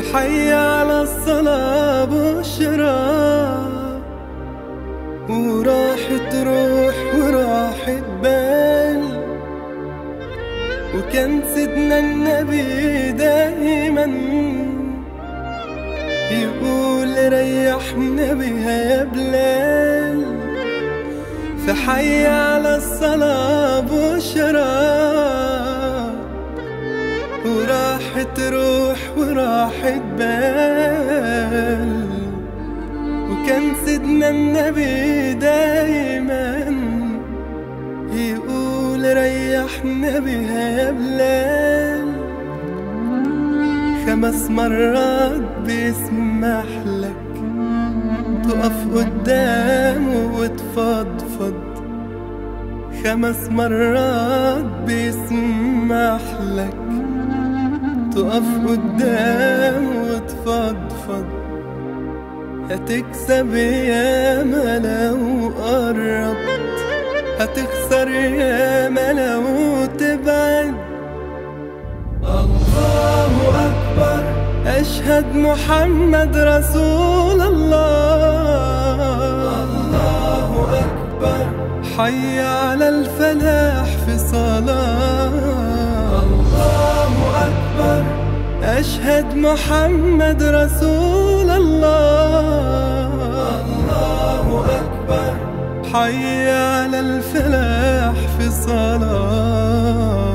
فحي على الصلاة بشرى، وراحت روح وراحت بال. وكان سيدنا النبي دايما يقول ريحنا بها يا بلال. فحي على الصلاة بشرى، وراحت روح وراحت بال. وكان سيدنا النبي دايما يقول ريحنا بها يا بلال. 5 مرات بيسمح لك تقف قدامه وتفضفض. 5 مرات بيسمح لك تقف قدامه وتفضفض. هتكسب ياما لو قربت، هتخسر ياما لو تبعد. الله أكبر، أشهد محمد رسول الله. الله أكبر، حي على الفلاح في صلاة. الله أكبر، أشهد محمد رسول الله. الله أكبر، حي على الفلاح في صلاة.